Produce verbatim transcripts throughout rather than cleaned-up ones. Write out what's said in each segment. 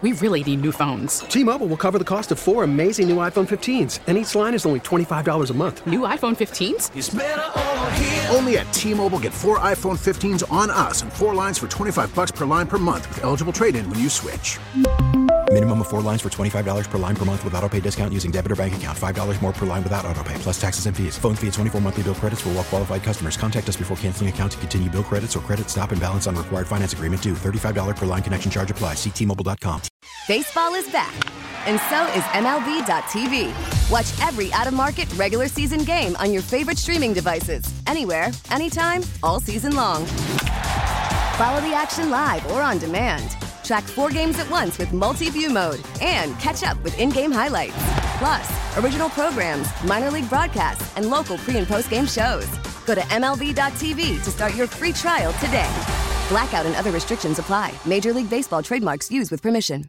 we really need new phones. T-Mobile will cover the cost of four amazing new iPhone fifteens, and each line is only twenty-five dollars a month. New iPhone fifteens? It's better over here. Only at T-Mobile, get four iPhone fifteens on us and four lines for twenty-five dollars per line per month with eligible trade-in when you switch. Minimum of four lines for twenty-five dollars per line per month with autopay discount using debit or bank account. five dollars more per line without autopay, plus taxes and fees. Phone fee at twenty-four monthly bill credits for well-qualified customers. Contact us before canceling account to continue bill credits or credit stop and balance on required finance agreement due. thirty-five dollars per line connection charge applies. See T Mobile dot com. Baseball is back, and so is M L B dot T V. Watch every out-of-market regular season game on your favorite streaming devices. Anywhere, anytime, all season long. Follow the action live or on demand. Track four games at once with multi-view mode and catch up with in-game highlights. Plus, original programs, minor league broadcasts, and local pre- and post-game shows. Go to M L B dot T V to start your free trial today. Blackout and other restrictions apply. Major League Baseball trademarks used with permission.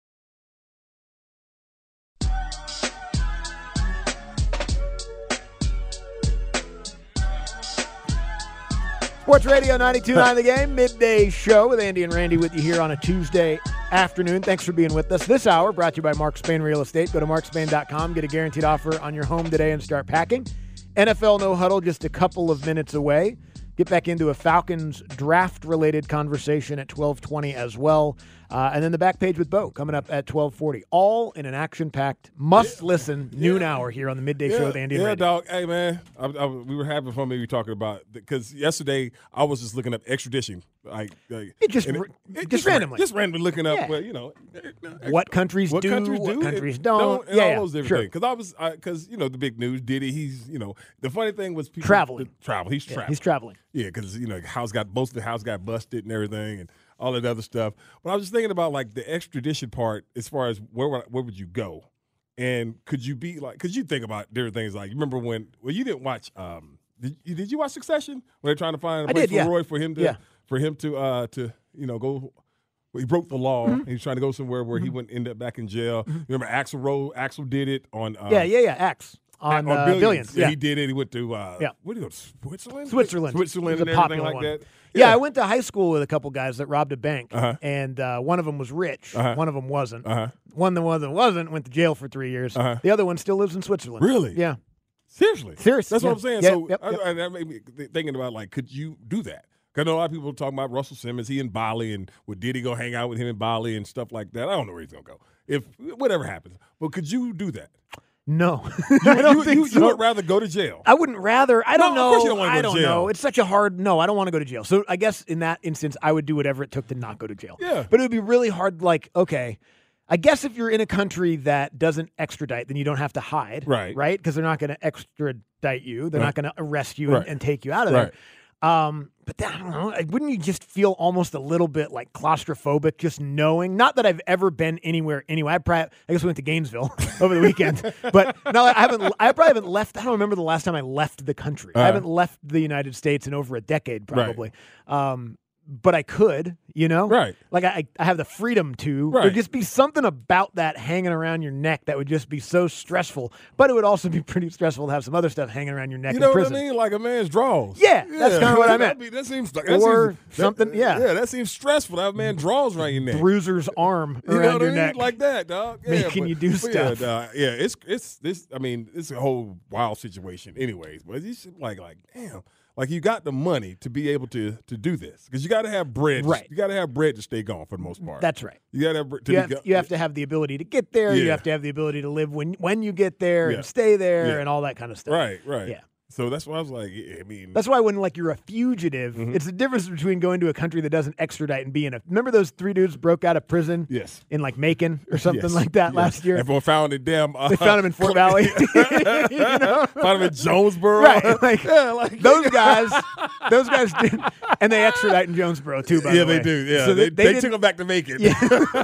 Sports Radio ninety-two point nine The Game, midday show with Andy and Randy with you here on a Tuesday afternoon. Thanks for being with us. This hour brought to you by Mark Spain Real Estate. Go to mark spain dot com, get a guaranteed offer on your home today and start packing. N F L No Huddle just a couple of minutes away. Get back into a Falcons draft-related conversation at twelve twenty as well. Uh, and then the back page with Bo coming up at twelve forty. All in an action-packed, must-listen yeah. noon hour here on the Midday yeah. Show with Andy and Yeah, Randy. dog. Hey, man, I, I, we were having fun maybe talking about – because yesterday I was just looking up extradition. Like, like it just, it, it, just, just randomly. Just randomly looking up, yeah. well, you know. What countries what do, countries what do, countries it, don't. don't and yeah, all yeah, those different sure. things. Because I was – because, you know, the big news, Diddy, he's, you know – the funny thing was people – Traveling. The, travel. He's yeah, traveling. He's traveling. Yeah, because, you know, house got – most of the house got busted and everything and all that other stuff. But I was just thinking about, like, the extradition part as far as where where would you go? And could you be, like – could you think about different things? Like, you remember when – well, you didn't watch um, – did you, did you watch Succession? When they're trying to find a I place did, for yeah. Roy for him to yeah. for him to uh, to you know go. Well, he broke the law. Mm-hmm. And he's trying to go somewhere where mm-hmm. he wouldn't end up back in jail. Mm-hmm. Remember, Axl Rose? Axl did it on. Uh, yeah, yeah, yeah. X on, on uh, Billions. Billions. Yeah, yeah, he did it. He went to. Uh, yeah. Where did he go? Switzerland. Switzerland. Switzerland and everything like one. that. Yeah. Yeah, I went to high school with a couple guys that robbed a bank, uh-huh. and uh, one of them was rich. Uh-huh. One of them wasn't. Uh-huh. One the one that wasn't went to jail for three years. Uh-huh. The other one still lives in Switzerland. Really? Yeah. Seriously. Seriously. That's yeah. what I'm saying. Yeah, so yep, yep. I, I, that made me thinking about, like, could you do that? Because I know a lot of people are talking about Russell Simmons. He in Bali, and would Diddy go hang out with him in Bali and stuff like that? I don't know where he's gonna go. If whatever happens, but could you do that? No, you, I don't you, think you, so. you would rather go to jail. I wouldn't rather. I don't No, know. of course you don't wanna go I to don't jail. know. It's such a hard. No, I don't want to go to jail. So I guess in that instance, I would do whatever it took to not go to jail. Yeah. But it would be really hard. Like, okay, I guess if you're in a country that doesn't extradite, then you don't have to hide. Right. Right. Because they're not going to extradite you. They're Right. not going to arrest you Right. and, and take you out of Right. there. Um, but then, I don't know. Wouldn't you just feel almost a little bit like claustrophobic just knowing? Not that I've ever been anywhere anyway. I probably, I guess we went to Gainesville over the weekend, but no, I haven't. I probably haven't left. I don't remember the last time I left the country. Uh-huh. I haven't left the United States in over a decade, probably. Right. Um, but I could, you know, Right. Like I, I have the freedom to. Right. There'd just be something about that hanging around your neck that would just be so stressful. But it would also be pretty stressful to have some other stuff hanging around your neck You in know prison. what I mean? Like a man's draws. Yeah, that's kind of what I meant. That, that seems like that Or seems, something, that, yeah. Yeah, that seems stressful to have a man draws around your neck. Bruiser's arm You around know what your I mean? neck. Like that, dog. Yeah, Making but- you do but stuff. Yeah, dog, yeah, it's it's this. I mean, it's a whole wild situation, anyways. But it's just like like damn, like you got the money to be able to to do this because you got to have bread. Right. You got to have bread to stay gone for the most part. That's right. You got to have bread to You be have, go- you have to have the ability to get there. You Yeah. have to have the ability to live when when you get there Yeah. and stay there Yeah. and all that kind of stuff. Right, right. Yeah. So that's why I was like, I mean, That's why when like you're a fugitive, Mhm. it's the difference between going to a country that doesn't extradite and being a. Remember those three dudes broke out of prison? Yes. In like Macon or something yes, like that yes. last year. Everyone found it. Damn. Uh, They found him in Fort Valley. You know? Found him in Jonesboro. Right, like, yeah, like those guys, those guys did, and they extradite in Jonesboro too. By yeah, the way, they do. Yeah, so they, they, they, didn't- took him back to Macon. Yeah.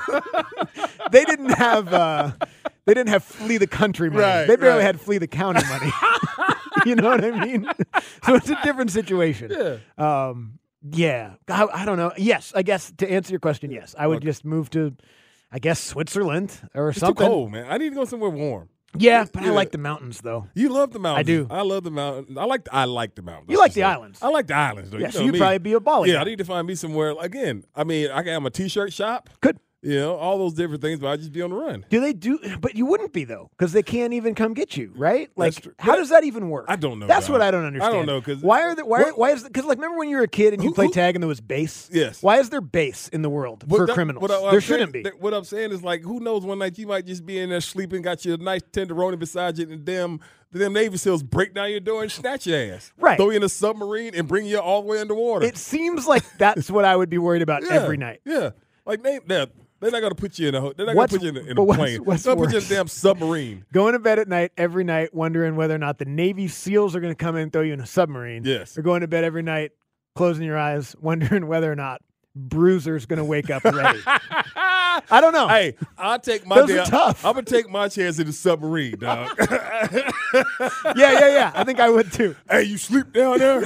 They didn't have. Uh, they didn't have flee the country money. Right, they barely right. had flee the county money. You know what I mean? So it's a different situation. Yeah. Um, yeah. I, I don't know. Yes, I guess to answer your question, yes, I would Okay. just move to, I guess Switzerland or It's something. too cold, man. I need to go somewhere warm. Yeah, but I Yeah. like the mountains though. You love the mountains. I do. I love the mountains. I like. I like the mountains. You like the I should say. islands. I like the islands. Though. Yeah, you so know you'd me. probably be a Bali Yeah, guy. I need to find me somewhere. Again, I mean, I can have a t-shirt shop. Could. You know, all those different things, but I'd just be on the run. Do they do? But you wouldn't be, though, because they can't even come get you, right? Like, That's true. how does that even work? I don't know. That's dog. what I don't understand. I don't know because why are there? Why? Why is? Because like, remember when you were a kid and you Who- played who- tag and there was base? Yes. Why is there base in the world What for that- criminals? what I- what there I'm shouldn't saying- be. that- What I'm saying is like, who knows? One night you might just be in there sleeping, got your nice tenderoni beside you, and them the them Navy SEALs break down your door and snatch your ass, Right. Throw you in a submarine and bring you all the way underwater. It seems like that's what I would be worried about yeah, every night. Yeah, like they they're, they're not gonna put you in a ho- they're not What's- gonna put you in a, in but a what's- plane. what's they're gonna put you in a worse? damn submarine. Going to bed at night every night, wondering whether or not the Navy SEALs are going to come in and throw you in a submarine. Yes. Or going to bed every night, closing your eyes, wondering whether or not Bruiser's going to wake up ready. I don't know. Hey, I'll take my Those are damn, tough. I'm gonna take my chance in the submarine, dog. yeah, yeah, yeah. I think I would too. Hey, you sleep down there?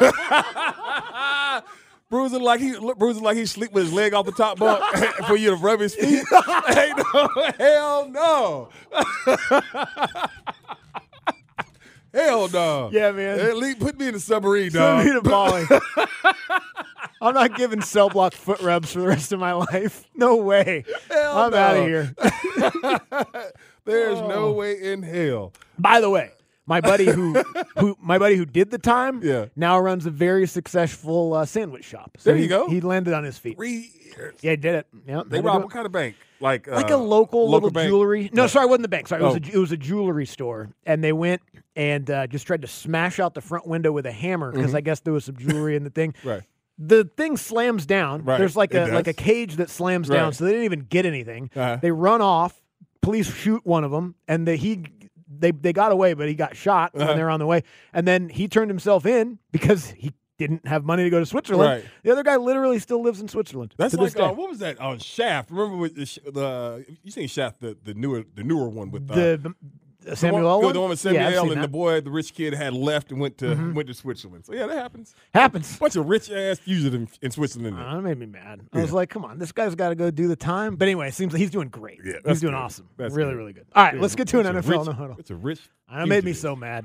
Bruising like he bruising like he sleep with his leg off the top bunk for you to rub his feet. Hey, no, hell no. Hell no. Yeah, man. At least put me in the submarine, Send dog. me to Bali. I'm not giving cell block foot rubs for the rest of my life. No way. Hell I'm no. out of here. There's Oh. no way in hell. By the way, my buddy who who my buddy who did the time Yeah. now runs a very successful uh, sandwich shop. So There you he, go. He landed on his feet. Three years. Yeah, he did it. Yeah, They had to robbed do what it. kind of bank? Like like uh, a local, little bank? jewelry. No, sorry, it wasn't the bank. Sorry, it was Oh. a, it was a jewelry store, and they went and uh, just tried to smash out the front window with a hammer because I guess there was some jewelry in the thing. Right. The thing slams down. Right, There's like it a like a does. cage that slams down, Right. so they didn't even get anything. Uh-huh. They run off. Police shoot one of them, and the, he they they got away, but he got shot Uh-huh. when they were on the way. And then he turned himself in because he didn't have money to go to Switzerland. Right. The other guy literally still lives in Switzerland. That's to like this uh, day. what was that? Oh, Shaft. Remember with the, sh- the you seen Shaft the, the newer the newer one with uh, the uh, Samuel the L. one, one? the one with Yeah, Samuel I've L. seen and the that. boy, the rich kid, had left and went to went to Switzerland. So yeah, that happens. Happens. Bunch of rich ass fugitives in, in Switzerland. Uh, that made me mad. I was like, come on, this guy's got to go do the time. But anyway, it seems like he's doing great. Yeah, he's that's doing good. awesome. That's really, good. really good. All right, Yeah, let's get to an bunch N of F L rich- no huddle. It's a rich. That made me fugitive. so mad.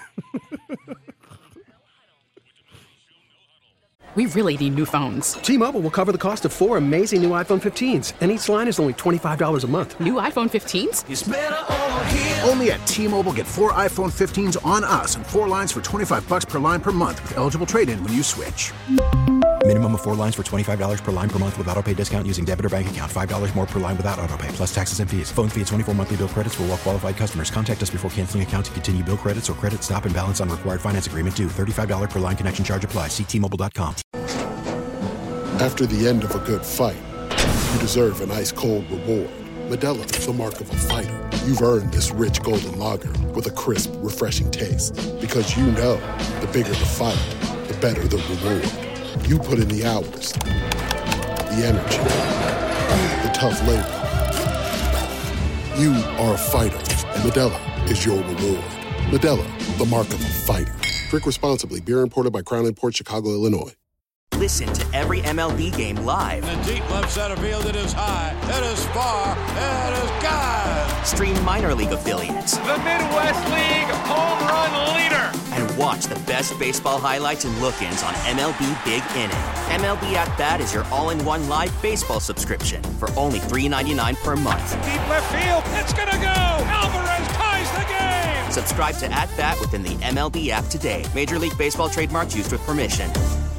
We really need new phones. T-Mobile will cover the cost of four amazing new iPhone fifteens, and each line is only twenty-five dollars a month. New iPhone fifteens? Only at T-Mobile, get four iPhone fifteens on us and four lines for twenty-five bucks per line per month with eligible trade-in when you switch. Minimum of four lines for twenty-five dollars per line per month with autopay discount using debit or bank account. five dollars more per line without autopay, plus taxes and fees. Phone fee at twenty-four monthly bill credits for well-qualified customers. Contact us before canceling account to continue bill credits or credit stop and balance on required finance agreement due. thirty-five dollars per line connection charge applies. See T Mobile dot com. After the end of a good fight, you deserve an ice-cold reward. Modelo is the mark of a fighter. You've earned this rich golden lager with a crisp, refreshing taste. Because you know, the bigger the fight, the better the reward. You put in the hours, the energy, the tough labor. You are a fighter, and Modelo is your reward. Modelo, the mark of a fighter. Drink responsibly. Beer imported by Crown Imports, Chicago, Illinois. Listen to every M L B game live. In the deep left center field, it is high, it is far, it is God. Stream minor league affiliates. The Midwest League home run leader. And watch the best baseball highlights and look-ins on M L B Big Inning. M L B At Bat is your all-in-one live baseball subscription for only three ninety-nine per month. Deep left field, it's gonna go. Alvarez ties the game. Subscribe to At Bat within the M L B app today. Major League Baseball trademarks used with permission.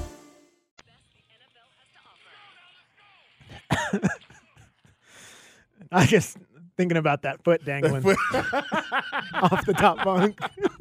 I just thinking about that foot dangling off the top bunk.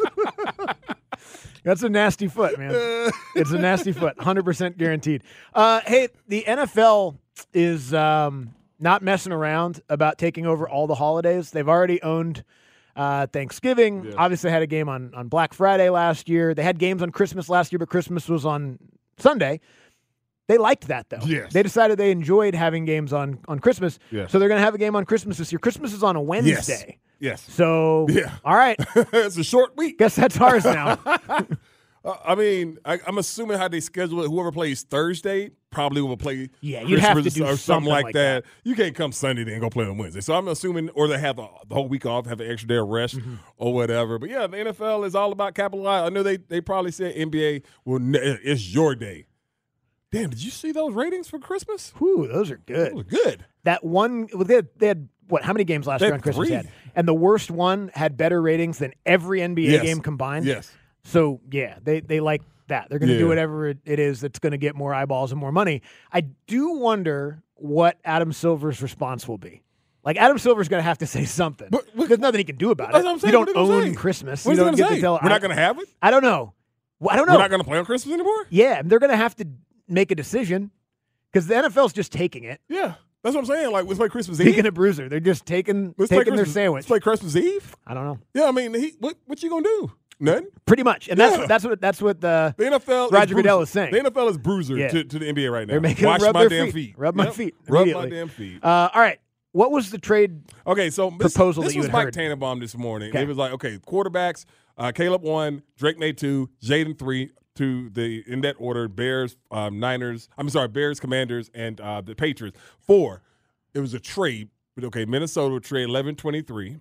That's a nasty foot, man. It's a nasty foot, one hundred percent guaranteed. Uh, hey, the N F L is um, not messing around about taking over all the holidays. They've already owned uh, Thanksgiving. Yeah. Obviously had a game on, on Black Friday last year. They had games on Christmas last year, but Christmas was on Sunday. They liked that, though. Yes. They decided they enjoyed having games on, on Christmas. Yes. So they're going to have a game on Christmas this year. Christmas is on a Wednesday. Yes. So, Yeah. all right. It's a short week. Guess that's ours now. Uh, I mean, I, I'm assuming how they schedule it. Whoever plays Thursday probably will play. Yeah, you'd have to Christmas do or something, something like, like that. You can't come Sunday then go play on Wednesday. So I'm assuming, or they have the, the whole week off, have an extra day of rest Mm-hmm. or whatever. But yeah, the N F L is all about capitalizing. I know they they probably said N B A will. Ne- it's your day. Damn, did you see those ratings for Christmas? Whew, those are good. Those are good. That one, well, they had, they had what? How many games last They year had on Christmas three. had? And the worst one had better ratings than every N B A Yes. game combined. Yes. So yeah, they they like that. They're going to do Yeah. whatever it, it is that's going to get more eyeballs and more money. I do wonder what Adam Silver's response will be. Like, Adam Silver's going to have to say something. But- but- There's nothing he can do about That's it. what I'm saying. You What don't are they gonna own say? Christmas. What you is he don't gonna get say? to tell. We're I, not going to have it? I don't know. Well, I don't know. We're not going to play on Christmas anymore? Yeah, they're going to have to make a decision because the N F L's just taking it. Yeah. That's what I'm saying. Like, let's play Christmas Eve. Speaking of Bruiser, they're just taking Let's play taking their Christmas- sandwich. Let's play Christmas Eve? I don't know. Yeah, I mean, he, what what you going to do? Nothing? Pretty much, and Yeah. that's what, that's what that's what the, The N F L Roger is Goodell bruiser. is saying. The N F L is bruiser Yeah. to, to the N B A right now. They're making Wash them rub my their damn feet. feet. Rub my Yep. feet Rub my immediately. damn feet. Uh, all right, what was the trade? Okay, so this, proposal this that you was had Mike heard. Tannenbaum this morning. Okay. It was like, okay, quarterbacks, uh, Caleb one, Drake May two, Jaden three, to the in that order, Bears, um, Niners, I'm sorry, Bears, Commanders, and uh, the Patriots. Four, it was a trade, but okay, Minnesota would trade eleven twenty-three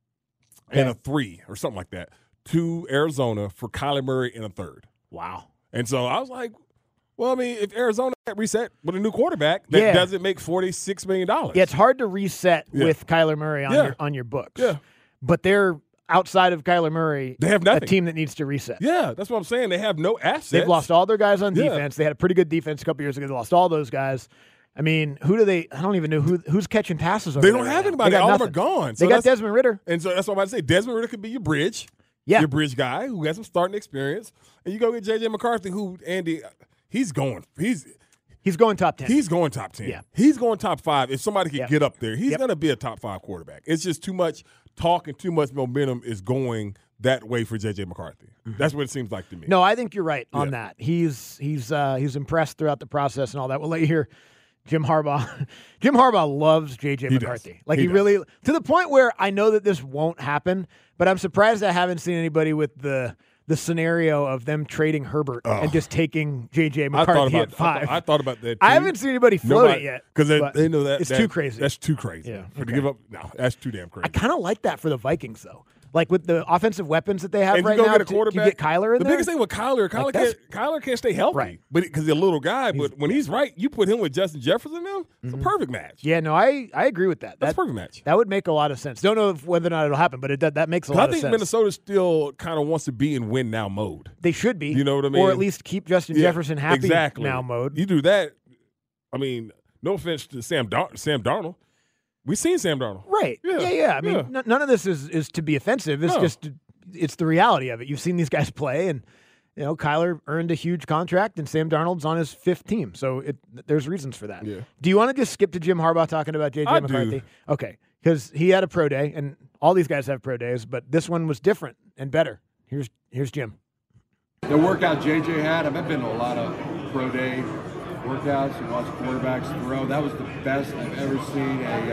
Okay. and a three or something like that to Arizona for Kyler Murray in a third. Wow. And so I was like, well, I mean, if Arizona got reset with a new quarterback, that Yeah. doesn't make forty-six million dollars. Yeah, it's hard to reset Yeah. with Kyler Murray on Yeah. your on your books. Yeah. But they're outside of Kyler Murray. They have a nothing. team that needs to reset. Yeah, that's what I'm saying. They have no assets. They've lost all their guys on Yeah. defense. They had a pretty good defense a couple years ago. They lost all those guys. I mean, who do they? I don't even know who who's catching passes over They there don't right have now. anybody. They got All of them nothing. are gone. So They got that's- Desmond Ritter. And so that's what I'm about to say. Desmond Ritter could be your bridge. Yeah. Your bridge guy who has some starting experience. And you go get J J McCarthy, who, Andy, he's going. He's He's going top ten. He's going top ten. Yeah. He's going top five. If somebody can Yep. get up there, he's Yep. going to be a top five quarterback. It's just too much talk and too much momentum is going that way for J J McCarthy. That's what it seems like to me. No, I think you're right on Yeah. that. He's he's uh, he's impressed throughout the process and all that. We'll let you hear Jim Harbaugh. Jim Harbaugh loves J J He does. McCarthy. Like He he, does. really to the point where I know that this won't happen, but I'm surprised I haven't seen anybody with the the scenario of them trading Herbert Oh. and just taking J J I McCarthy thought about at five. I, thought, I thought about that. Too. I haven't seen anybody float it yet because they, but they know that it's that- too crazy. That's too crazy. Yeah, For to okay. give up, no, that's too damn crazy. I kind of like that for the Vikings though. Like with the offensive weapons that they have and right you go now, get a to- quarterback. to get Kyler in the there. biggest thing with Kyler, Kyler, Like, that's- can't, Kyler can't stay healthy, Right. but because he's a little guy. But when he's right, you put him with Justin Jefferson. Now it's a perfect match. Yeah, no, I, I agree with that. That's a That, perfect match. that would make a lot of sense. Don't know if, whether or not it'll happen, but it that, that makes a 'Cause lot I of think sense. Minnesota still kind of wants to be in win now mode. They should be. You know what I mean? Or at least keep Justin Yeah, Jefferson happy exactly. now mode. You do that. I mean, no offense to Sam Dar- Sam Darnold. We've seen Sam Darnold. Right. Yeah, Yeah, yeah. I mean, yeah. n- none of this is, is to be offensive. It's No. just it's the reality of it. You've seen these guys play, and you know Kyler earned a huge contract, and Sam Darnold's on his fifth team. So it, there's reasons for that. Yeah. Do you want to just skip to Jim Harbaugh talking about J J I do. McCarthy? Okay, because he had a pro day, and all these guys have pro days, but this one was different and better. Here's here's Jim. The workout J J had, I've been to a lot of pro day workouts and watched quarterbacks throw. That was the best I've ever seen a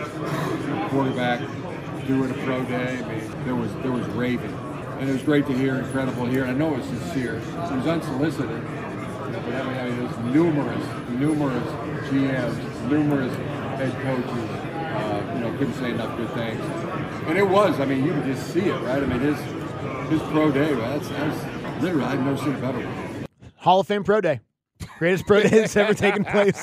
uh, quarterback do at a pro day. I mean, there was there was raving, and it was great to hear, incredible to hear. And I know it was sincere. It was unsolicited. You know, but I mean, I mean, there's numerous, numerous G Ms, numerous head coaches. Uh, you know, couldn't say enough good things. And it was. I mean, you could just see it, right? I mean, his his pro day. That's that's literally. I've never seen a better one. Hall of Fame pro day. Greatest pro day that's ever taken place.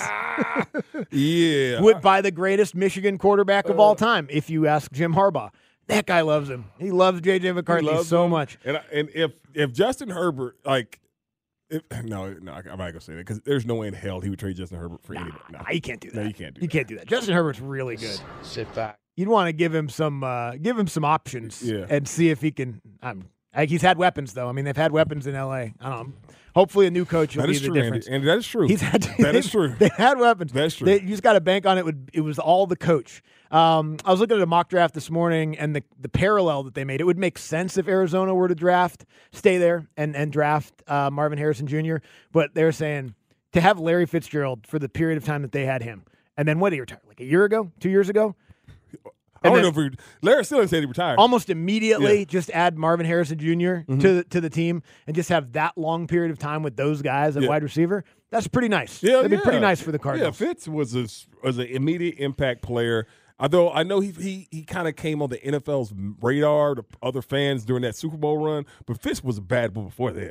Yeah. Would by the greatest Michigan quarterback of all time, if you ask Jim Harbaugh. That guy loves him. He loves J J McCarthy He loves so him. much. And I- and if if Justin Herbert like. If, no, no, I'm not gonna say that because there's no way in hell he would trade Justin Herbert for anybody. No, Nah, you can't do that. No, you can't do You that. can't do that. Justin Herbert's really good. Sit back. You'd want to give him some, uh, give him some options, Yeah. and see if he can. Um, like he's had weapons though. I mean, they've had weapons in L A. I don't know. Hopefully, a new coach will That be is the true, Andy. difference. Andy, that is true. He's had. That is true. They had weapons. That's true. They, you just got to bank on it. Would it was all the coach. Um, I was looking at a mock draft this morning, and the the parallel that they made. It would make sense if Arizona were to draft, stay there, and and draft uh, Marvin Harrison Junior But they're saying to have Larry Fitzgerald for the period of time that they had him, and then what did he retire? Like a year ago, two years ago. I And don't then know if we, Larry still said he retired. almost immediately Yeah. just add Marvin Harrison Junior Mm-hmm. to to the team and just have that long period of time with those guys at Yeah. wide receiver. That's pretty nice. Yeah, That'd be yeah. pretty nice for the Cardinals. Yeah, Fitz was a was an immediate impact player. Although I know he he he kind of came on the N F L's radar to other fans during that Super Bowl run, but Fitz was a bad boy before that. Oh,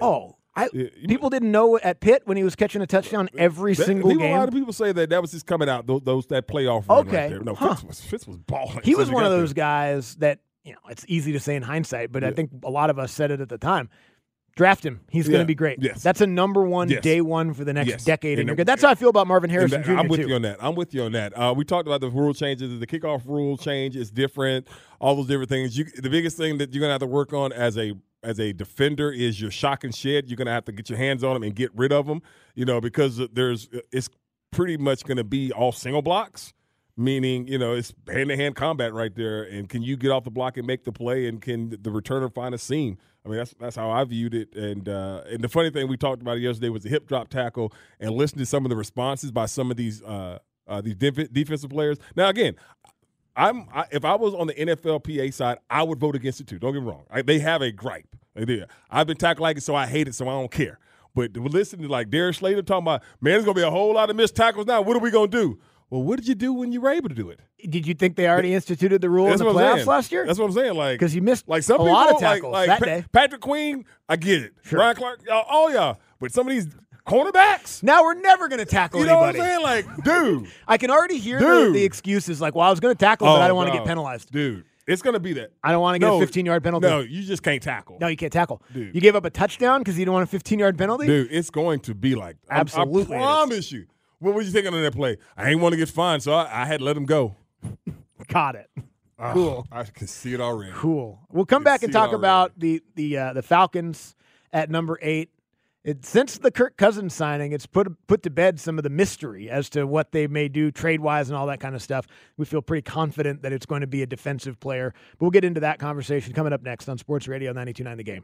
I, people didn't know at Pitt when he was catching a touchdown every that, single people, game. A lot of people say that that was just coming out, those, those that playoff run Okay. right there. No, huh. Fitz was, Fitz was balling. He was he one of got those there. guys that, you know, it's easy to say in hindsight, but Yeah. I think a lot of us said it at the time. Draft him. He's Yeah. going to be great. Yes. That's a number one, Yes. day one for the next Yes. decade. And And the- That's how I feel about Marvin Harrison And that- Junior I'm with too. you on that. I'm with you on that. Uh, we talked about the rule changes. The kickoff rule change is different. All those different things. You, the biggest thing that you're gonna have to work on as a as a defender is your shock and shed. You're gonna have to get your hands on them and get rid of them. You know, because there's it's pretty much gonna be all single blocks. Meaning, you know, it's hand-to-hand combat right there. And can you get off the block and make the play? And can the returner find a seam? I mean, that's that's how I viewed it. And uh, and the funny thing we talked about yesterday was the hip drop tackle, and listening to some of the responses by some of these uh, uh, these def- defensive players. Now, again, I'm I, if I was on the N F L P A side, I would vote against it too. Don't get me wrong. I, they have a gripe. They do. I've been tackled like it, so I hate it, so I don't care. But listen to like Darius Slater talking about, man, there's gonna be a whole lot of missed tackles now. What are we gonna do? Well, what did you do when you were able to do it? Did you think they already instituted the rule in That's the what I'm playoffs saying. last year? That's what I'm saying. Like, Because you missed like some a people, lot of like, tackles like that Pa- day. Patrick Queen, I get it. Sure. Ryan Clark, y'all, all y'all. But some of these cornerbacks, Now we're never going to tackle you know anybody. what I'm saying? Like, dude, I can already hear the, Dude. the excuses like, well, I was going to tackle, but Oh, I don't want to no. get penalized. dude, it's gonna be that. I don't want to get No, a fifteen-yard penalty. No, you just can't tackle. No, you can't tackle. Dude. You gave up a touchdown because you didn't want a fifteen-yard penalty? Dude, it's going to be like I- Absolutely it I is. promise you. What were you thinking on that play? I ain't want to get fined, so I, I had to let him go. Got it. Ah, Cool. I can see it already. Cool. We'll come You back see and it talk already. about the the uh, the Falcons at number eight. It, since the Kirk Cousins signing, it's put put to bed some of the mystery as to what they may do trade-wise and all that kind of stuff. We feel pretty confident that it's going to be a defensive player. But we'll get into that conversation coming up next on Sports Radio ninety-two point nine The Game.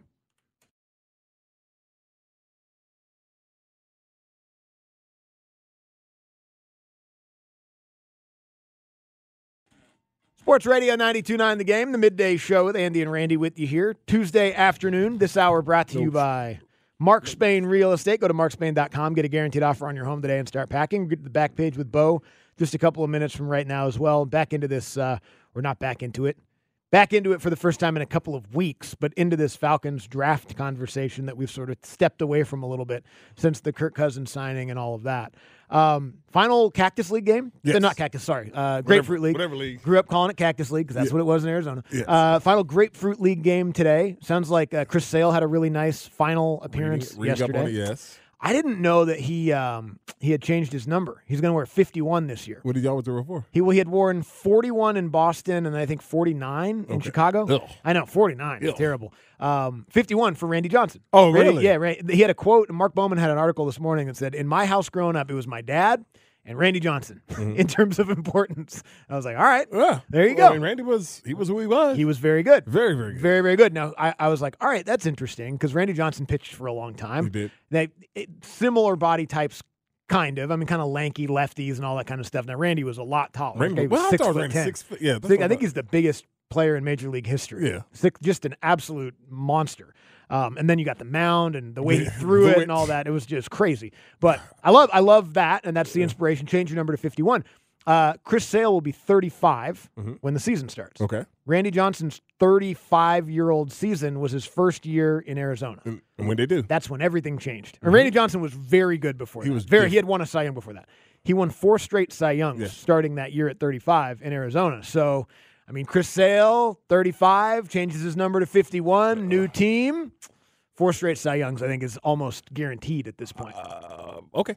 Sports Radio ninety-two point nine The Game, the midday show with Andy and Randy with you here. Tuesday afternoon, this hour brought to you by Mark Spain Real Estate. Go to mark spain dot com, get a guaranteed offer on your home today and start packing. Get to the back page with Bo just a couple of minutes from right now as well. Back into this, uh, or not back into it, back into it for the first time in a couple of weeks, but into this Falcons draft conversation that we've sort of stepped away from a little bit since the Kirk Cousins signing and all of that. Um, final Cactus League game? Yes. Uh, not Cactus, sorry. Uh, Grapefruit League. Whatever league. Grew up calling it Cactus League because that's Yeah. what it was in Arizona. Yes. Uh, final Grapefruit League game today. Sounds like uh, Chris Sale had a really nice final appearance Reading- reading up yesterday. on it, yes. I didn't know that he um, he had changed his number. He's going to wear fifty-one this year. What did y'all was there for? He well, he had worn forty-one in Boston and I think forty-nine in Okay. Chicago. Ugh. I know, forty-nine. It's Ugh. terrible. Um, fifty-one for Randy Johnson. Oh, Randy- really? Yeah, right. He had a quote. Mark Bowman had an article this morning that said, "In my house growing up, it was my dad and Randy Johnson in terms of importance." I was like, all right, Yeah. there you Well, go. I mean, Randy was he was who he was. He was very good. very, very good. Very, very good. Now, I, I was like, all right, that's interesting because Randy Johnson pitched for a long time. He did. They it, similar body types, kind of. I mean, kind of lanky lefties and all that kind of stuff. Now, Randy was a lot taller. Randy- He was well, I six thought foot Randy ten. six foot- yeah, that's I think, what I think I- he's the biggest player in Major League history. Yeah. Six, just an absolute monster. Um, and then you got the mound and the way he Yeah, threw the it way- and all that. It was just crazy. But I love, I love that, and that's the inspiration. Change your number to fifty-one. Uh, Chris Sale will be thirty-five when the season starts. Okay. Randy Johnson's thirty-five-year-old season was his first year in Arizona. And, and when they do. That's when everything changed. And Randy Johnson was very good before He that. was very. different. He had won a Cy Young before that. He won four straight Cy Youngs Yes. starting that year at thirty-five in Arizona. So, I mean, Chris Sale, thirty-five, changes his number to fifty-one, new team. Four straight Cy Youngs, I think, is almost guaranteed at this point. Uh, okay.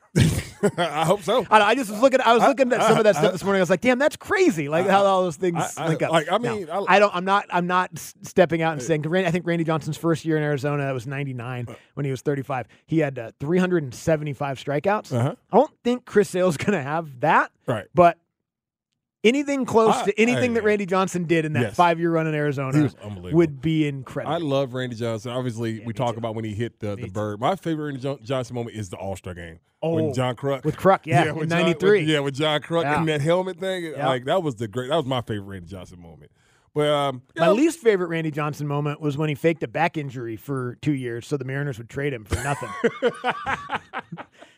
I hope so. I, I just was looking. I was looking at some of that I- stuff this morning. I was like, "Damn, that's crazy!" Like how all those things I- I- link up. like, I No, mean, I- I don't. I'm not. I'm not s- stepping out and saying. 'Cause Randy, I think Randy Johnson's first year in Arizona, that was ninety-nine when he was thirty-five. He had uh, three hundred seventy-five strikeouts. Uh-huh. I don't think Chris Sale's going to have that. Right. But anything close I- to anything I- that Randy Johnson did in that Yes. five-year run in He Arizona was unbelievable. would be incredible. I love Randy Johnson. Obviously, we talk about when he hit the, the too. bird. My favorite Randy Jo- Johnson moment is the All-Star game. Oh, when John Kruk. with Kruk, yeah, in with John- ninety-three. with- yeah, with John Kruk Yeah. and that helmet thing. Yeah. Like, that was the great, that was my favorite Randy Johnson moment. But, um, you My know, least favorite Randy Johnson moment was when he faked a back injury for two years so the Mariners would trade him for nothing.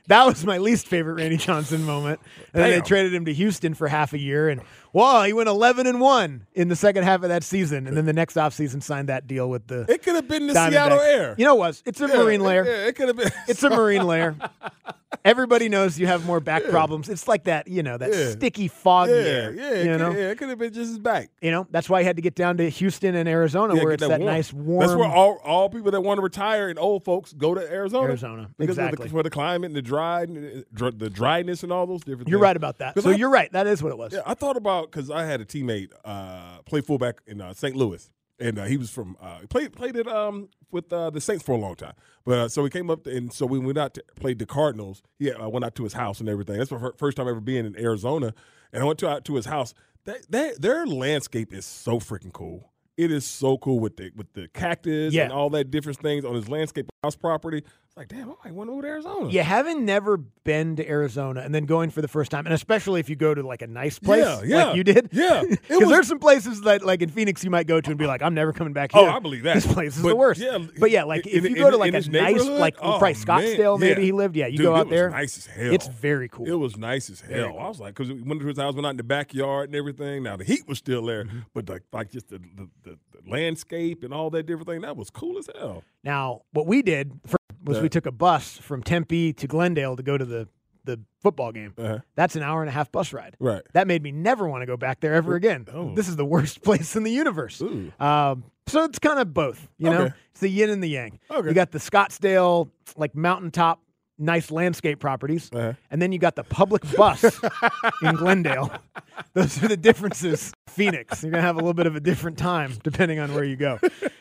That was my least favorite Randy Johnson moment. And then they traded him to Houston for half a year, and wow, he went eleven and one in the second half of that season. And then the next offseason signed that deal with the It could have been the Diamondbacks. Seattle Air. You know what? It's a Yeah, marine layer. Yeah, it could have been. It's a marine layer. Everybody knows you have more back problems. It's like that, you know, that Yeah. sticky, foggy Yeah, air. yeah, it you could, know? yeah, it could have been just his back. You know, that's why he had to get down to Houston and Arizona, Yeah, where get it's that, warm. nice, warm. That's where all, all people that want to retire and old folks go to Arizona. Arizona, because exactly. of the, for the climate and the dry, dr- the dryness and all those different You're things. right about that. 'Cause So I- you're right. That is what it was. Yeah, I thought about because I had a teammate uh, play fullback in uh, Saint Louis, and uh, he was from uh, played played it um, with uh, the Saints for a long time. But uh, so he came up, to, and so we went out to played the Cardinals. He uh, went out to his house and everything. That's my fir- first time ever being in Arizona, and I went to out to his house. That, that their landscape is so freaking cool. It is so cool with the with the cactus Yeah. and all that different things on his landscape house property. It's like, damn, I might want to go to Arizona. You haven't never been to Arizona and then going for the first time, and especially if you go to like a nice place Yeah, yeah, like you did. yeah. It Because was- there's some places that like in Phoenix you might go to and be like, I'm never coming back Oh, here. I believe that. This place is But, the worst. yeah, but yeah, like in- if you in- go to in like a his nice, neighborhood? like Oh, probably man. Scottsdale, maybe Yeah. he lived. Yeah, you Dude, go it out was there. nice as hell. It's very cool. It was nice as Very hell. cool. I was like, because we went to his house, went out in the backyard and everything. Now the heat was still there, Mm-hmm. but like, like just the, the, the, the landscape and all that different thing, that was cool as hell. Now, what we did first was Yeah. we took a bus from Tempe to Glendale to go to the, the football game. Uh-huh. That's an hour and a half bus ride. Right. That made me never want to go back there ever again. Oh. This is the worst place in the universe. Ooh. Um, so it's kind of both, you know? Okay. It's the yin and the yang. Okay. You got the Scottsdale, like mountaintop, nice landscape properties, Uh-huh. and then you got the public bus in Glendale. Those are the differences. Phoenix, you're going to have a little bit of a different time depending on where you go.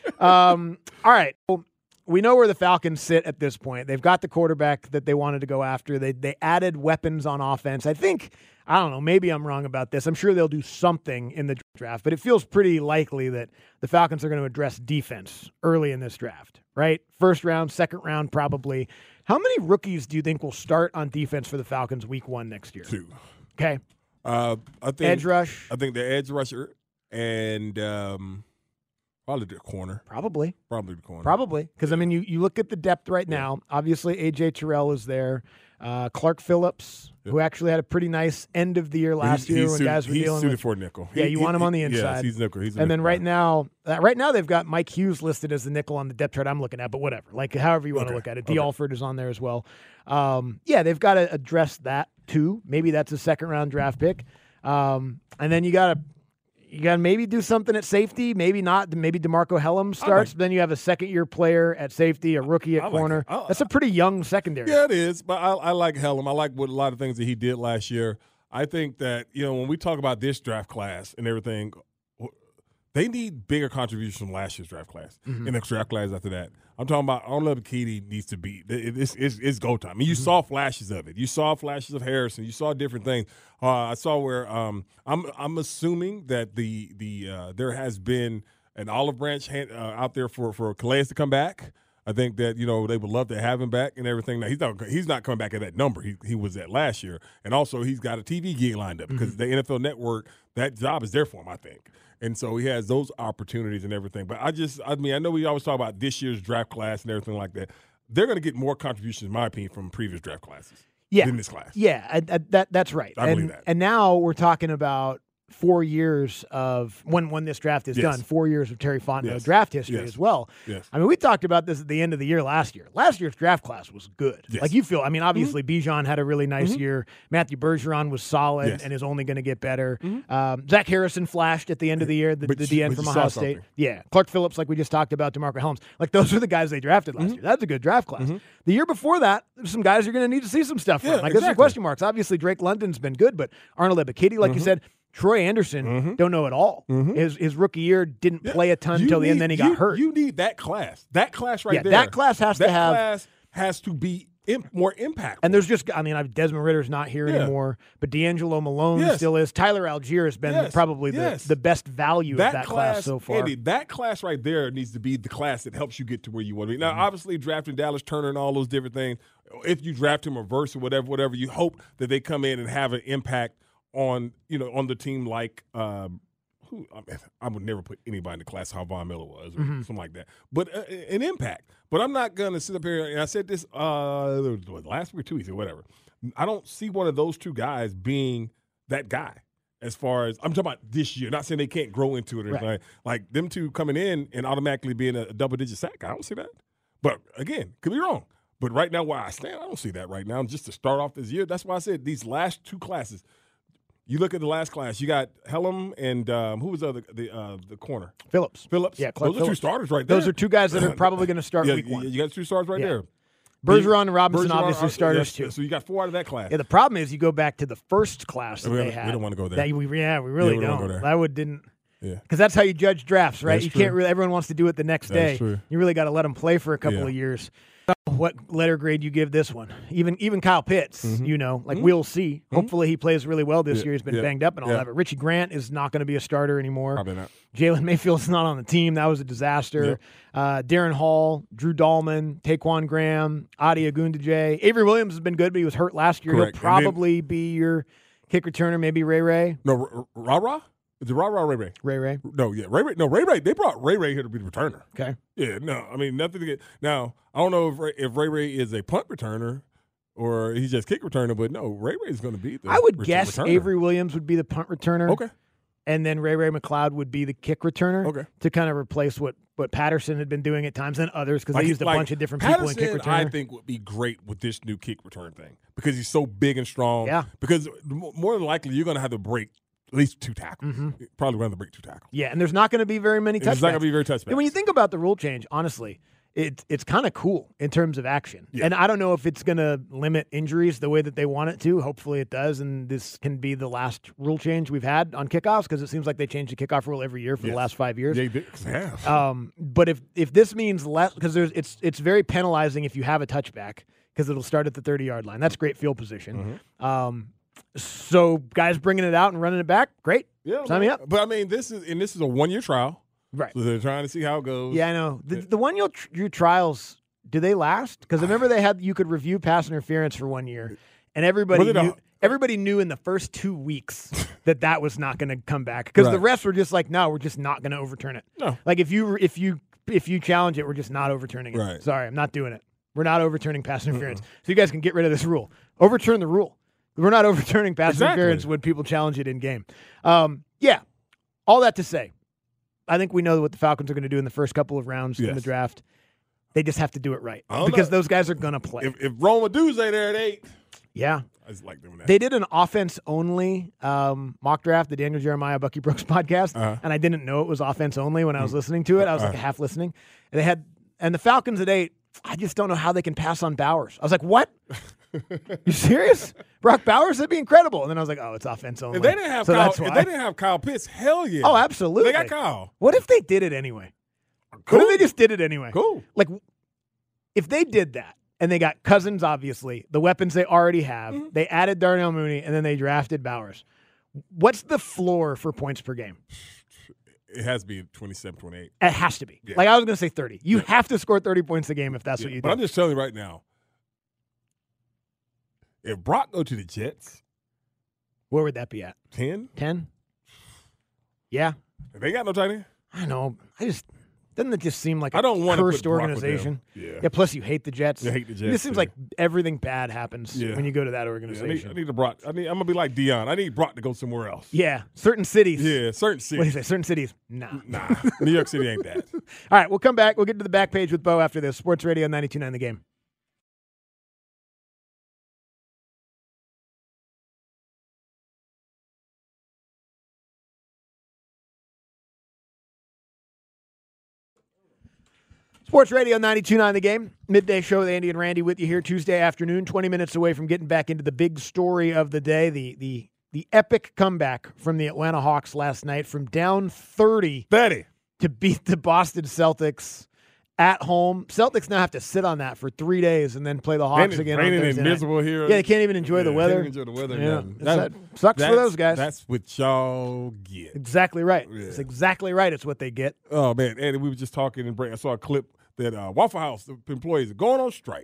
Um, all right. Well, we know where the Falcons sit at this point. They've got the quarterback that they wanted to go after. They they added weapons on offense. I think, I don't know, maybe I'm wrong about this. I'm sure they'll do something in the draft, but it feels pretty likely that the Falcons are going to address defense early in this draft, right? First round, second round, probably. How many rookies do you think will start on defense for the Falcons week one next year? Two. Okay. Uh, I think Edge rush? I think the edge rusher and um, probably the corner. Probably. Probably the corner. Probably. Because, I mean, you, you look at the depth right now. Obviously, A J Terrell is there. Uh, Clark Phillips, Yep. who actually had a pretty nice end of the year last He's- year he's when suited- guys were he's dealing suited with. for a nickel. Yeah, He- you he- want him on the he- yes, inside. he's nickel. He's a and then nickel right guy. now, uh, right now they've got Mike Hughes listed as the nickel on the depth chart I'm looking at, but whatever. Like, however you want to Okay. look at it. Okay. D. Alford is on there as well. Um, yeah, they've got to address that too. Maybe that's a second round draft pick. Um, and then you got to you got to maybe do something at safety. Maybe not. Maybe DeMarco Helm starts. like- Then you have a second year player at safety, a rookie at I like corner. it. I- That's a pretty young secondary. Yeah, it is. But I, I like Helm. I like what a lot of things that he did last year. I think that, you know, when we talk about this draft class and everything, they need bigger contributions from last year's draft class Mhm. and the draft class after that. I'm talking about Arnold Bikini needs to be it- it's, it's, it's go time. I mean, you Mm-hmm. saw flashes of it. You saw flashes of Harrison. You saw different things. Uh, I saw where um, I'm I'm assuming that the the uh, there has been an olive branch hand, uh, out there for for Calais to come back. I think that, you know, they would love to have him back and everything. Now, he's not he's not coming back at that number he he was at last year, and also he's got a T V gig lined up because the N F L Network, that job is there for him, I think. And so he has those opportunities and everything. But I just, I mean, I know we always talk about this year's draft class and everything like that. They're going to get more contributions, in my opinion, from previous draft classes Yeah. than this class. Yeah, I, I, that that's right. I and, believe that. And now we're talking about four years of when when this draft is Yes. done. Four years of Terry Fontenot Yes. draft history Yes. as well. Yes. I mean, we talked about this at the end of the year last year. Last year's draft class was good. Yes. Like you feel. I mean, obviously Bijan had a really nice Mhm. year. Matthew Bergeron was solid Yes. and is only going to get better. Mhm. Um, Zach Harrison flashed at the end of the year. The, But the you- D N but from you Ohio saw State. something. Yeah, Clark Phillips, like we just talked about, DeMarco Helms. Like those are the guys they drafted last Mhm. year. That's a good draft class. Mhm. The year before that, there's some guys you're going to need to see some stuff from. Yeah, Like there's some exactly. question marks. Obviously, Drake London's been good, but Arnold Ebiketie, like you Mhm. said, Troy Anderson, Mhm. don't know at all. Mhm. His his rookie year didn't Yeah. play a ton You until the end, need- then he you- got hurt. You need that class. That class right Yeah, there. that class has to that have- class has to be im- more impactful. And there's just, I mean, I've, Desmond Ritter's not here Yeah. anymore, but D'Angelo Malone Yes. still is. Tyler Algier has been Yes. probably the, Yes. the best value that of that class, so far. Andy, that class right there needs to be the class that helps you get to where you want to be. Now, Mm-hmm. obviously, drafting Dallas Turner and all those different things, if you draft him reverse or whatever, whatever, you hope that they come in and have an impact on, you know, on the team like um, who I, mean, I would never put anybody in the class how Von Miller was or Mm-hmm. something like that. But uh, an impact. But I'm not going to sit up here, and I said this uh, what, last week or two weeks or whatever. I don't see one of those two guys being that guy as far as – I'm talking about this year, not saying they can't grow into it or anything. Right. Like them two coming in and automatically being a double-digit sack. I don't see that. But, again, could be wrong. But right now where I stand, I don't see that right now. Just to start off this year, that's why I said these last two classes – you look at the last class. You got Hellum and um, who was the other, the uh, the corner? Phillips. Phillips. Yeah, Clark those are two Phillips. starters right there. Those are two guys that are probably going to start yeah, week one. You got two starters right Yeah. there. Bergeron and Robinson Bergeron obviously are- starters yes, too. So you got four out of that class. Yeah, the problem is you go back to the first class that We they don't- we had. don't wanna go there. That we, yeah, we really Yeah, we don't don't. wanna go there. I would didn't. Yeah. Because that's how you judge drafts, right? That's you true. can't really. Everyone wants to do it the next That's day. true. You really got to let them play for a couple Yeah. of years. What letter grade you give this one? Even even Kyle Pitts, Mhm. you know, like Mhm. we'll see. Mhm. Hopefully he plays really well this Yeah. year. He's been Yeah. banged up and all Yeah. that. But Richie Grant is not going to be a starter anymore. Probably not. Jalen Mayfield's not on the team. That was a disaster. Yep. Uh, Darren Hall, Drew Dahlman, Taquan Graham, Adi Ogundeji. Avery Williams has been good, but he was hurt last year. Correct. He'll And then- probably be your kick returner, maybe Ray Ray. No, Ra Ra? Is it Ra Ra or Ray Ray? Ray Ray. No, yeah, Ray Ray. No, Ray Ray. They brought Ray Ray here to be the returner. Okay. Yeah, no, I mean nothing to get. Now I don't know if Ray, if Ray Ray is a punt returner or he's just kick returner, but no, Ray Ray is going to be the. I would ret- guess returner. Avery Williams would be the punt returner. Okay. And then Ray Ray McLeod would be the kick returner. Okay. To kind of replace what, what Patterson had been doing at times and others because Like- they used a like bunch of different people in kick Patterson, returner. I think would be great with this new kick return thing because he's so big and strong. Yeah. Because m- more than likely you're going to have to break at least two tackles. Mhm. Probably going to break two tackles. Yeah, and there's not going to be very many touchdowns. There's not going to be very touchdowns. And when you think about the rule change, honestly, it, it's kind of cool in terms of action. Yeah. And I don't know if it's going to limit injuries the way that they want it to. Hopefully it does, and this can be the last rule change we've had on kickoffs because it seems like they change the kickoff rule every year for Yes. the last five years. Yeah, they have. Um, but if if this means less, because there's it's it's very penalizing if you have a touchback because it'll start at the thirty-yard line. That's great field position. Mm-hmm. Um, so guys bringing it out and running it back, great. Yeah, Sign me up. But I mean, this is and this is a one year trial, Right. so they're trying to see how it goes. Yeah, I know. The, the one year tr- year trials, do they last? Because I remember they had you could review pass interference for one year, and everybody Was it a- knew, everybody knew in the first two weeks that that was not going to come back because the Right. rest were just like, no, we're just not going to overturn it. No. Like if you if you if you challenge it, we're just not overturning it. Right. Sorry, I'm not doing it. We're not overturning pass interference. So you guys can get rid of this rule. Overturn the rule. We're not overturning pass Exactly. interference when people challenge it in game. Um, yeah. All that to say, I think we know what the Falcons are going to do in the first couple of rounds in Yes. the draft. They just have to do it right I don't because know. those guys are going to play. If, if Roma Duze there at eight, yeah. I just like doing that. They did an offense-only um, mock draft, the Daniel Jeremiah Bucky Brooks podcast, Uh-huh. and I didn't know it was offense-only when I was listening to it. I was like Uh-huh. half listening. And they had and the Falcons at eight, I just don't know how they can pass on Bowers. I was like, what? You serious? Brock Bowers? That'd be incredible. And then I was like, oh, it's offense only. If they didn't have so Kyle, that's if why. they didn't have Kyle Pitts, hell yeah. Oh, absolutely. They got Kyle. What if they did it anyway? Cool. What if they just did it anyway? Cool. Like, if they did that and they got Cousins, obviously, the weapons they already have, Mm-hmm. they added Darnell Mooney, and then they drafted Bowers. What's the floor for points per game? It has to be twenty-seven, twenty-eight. It has to be. Yeah. Like, I was going to say thirty. You Yeah. have to score thirty points a game if that's Yeah, what you but do. I'm just telling you right now, if Brock go to the Jets, Where would that be at? ten, ten? Yeah. if they got no tight end, I know. I just doesn't it just seem like a I don't wanna put cursed Brock with them. organization? Yeah. Plus, you hate the Jets. You hate the It Jets, just seems yeah. like everything bad happens Yeah. when you go to that yeah, I, organization. need, I need to Brock. I need. I'm gonna be like Dion. I need Brock to go somewhere else. Yeah, certain cities. Yeah, certain What do you cities. say? Certain cities? Nah. Nah, New York City ain't that. All right, we'll come back. We'll get to the back page with Bo after this. Sports Radio ninety-two point nine The Game. Sports Radio ninety-two point nine The Game. Midday show with Andy and Randy with you here Tuesday afternoon, twenty minutes away from getting back into the big story of the day, the the the epic comeback from the Atlanta Hawks last night from down thirty Betty. to beat the Boston Celtics at home. Celtics now have to sit on that for three days and then play the Hawks And it's again on raining and Thursday night. miserable here. Yeah, they can't even enjoy the Yeah, weather. Can't even enjoy the weather. Yeah, nothing. it's- that sucks for that's- those guys. That's what y'all get. Exactly right. Yeah. It's exactly right. It's what they get. Oh man, Andy, we were just talking and I saw a clip that uh, Waffle House employees are going on strike. Good.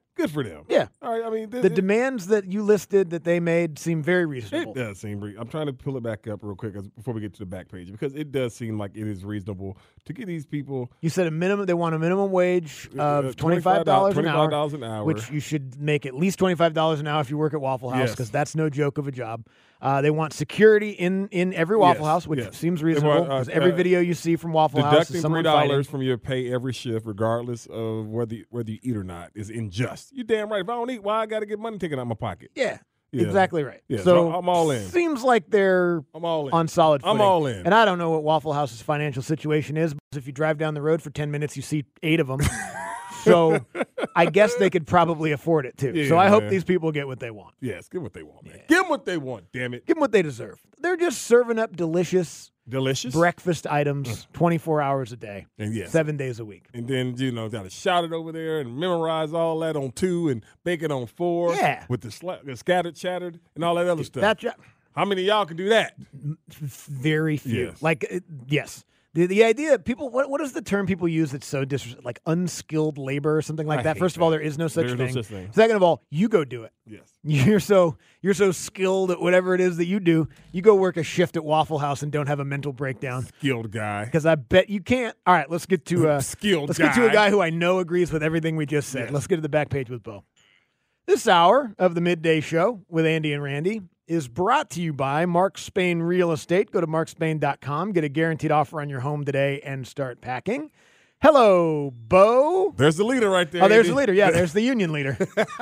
Good for them. Yeah. All right. I mean, th- The it, demands that you listed that they made seem very reasonable. It does seem. Re- I'm trying to pull it back up real quick as, before we get to the back page because it does seem like it is reasonable to get these people. You said a minimum. They want a minimum wage of Uh, twenty-five dollars an hour, twenty-five dollars an hour, which you should make at least twenty-five dollars an hour if you work at Waffle House, Yes. because that's no joke of a job. Uh, they want security in, in every Waffle Yes, House, which yes. seems They reasonable want, uh, because every uh, video you see from Waffle House is deducting three someone dollars fighting. from your pay every shift, regardless of whether whether you eat or not, is unjust. You damn right. If I don't eat, why I got to get money taken out of my pocket? Yeah. Yeah. Exactly right. Yeah, so so I'm all in. Seems like they're I'm all in. on solid I'm footing. all in. And I don't know what Waffle House's financial situation is, but if you drive down the road for ten minutes, you see eight of them. So I guess they could probably afford it too. Yeah, so I hope man. these people get what they want. Yes, give what they want, man. Give them what they want. Damn it. Give them what they deserve. They're just serving up delicious, delicious breakfast items twenty-four hours a day, and yes, seven days a week. And then you know, got to shout it over there and memorize all that on two and bake it on four. Yeah, with the, sla- the scattered, shattered, and all that other stuff. That jo- How many of y'all can do that? Very few. Yes. Like uh, yes. The the idea people what what is the term people use that's so dis like unskilled labor or something like I that? hate First of all, that. there is no such There is no thing. such thing. Second of all, you go do it. Yes. You're so you're so skilled at whatever it is that you do. You go work a shift at Waffle House and don't have a mental breakdown. Skilled guy. Because I bet you can't. All right, let's get to uh skilled. Let's guy. get to a guy who I know agrees with everything we just said. Yes. Let's get to the back page with Bo. This hour of the Midday Show with Andy and Randy is brought to you by Mark Spain Real Estate. Go to mark spain dot com. Get a guaranteed offer on your home today and start packing. Hello, Bo. There's the leader right there. Oh, there's Andy. the leader. Yeah, there's the union leader.